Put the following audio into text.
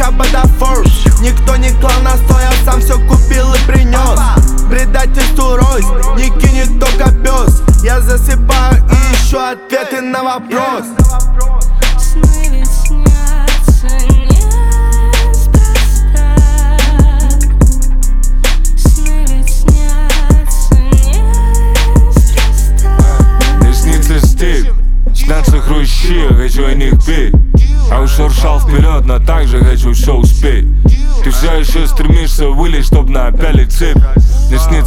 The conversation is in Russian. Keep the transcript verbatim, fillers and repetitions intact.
хаба до форс. Никто не клал на сто, я сам все купил и принес. Предательству рось, не кинет только пес. Я засыпаю и ищу ответы на вопрос. Сны ведь снятся неспроста. Сны ведь снятся неспроста. Мне снится степь, снятся хрущи, я хочу о них петь. А уж шуршал вперед, но также хочу все успеть. Ты все еще стремишься вылезть, чтоб напялить цепь. Мне снится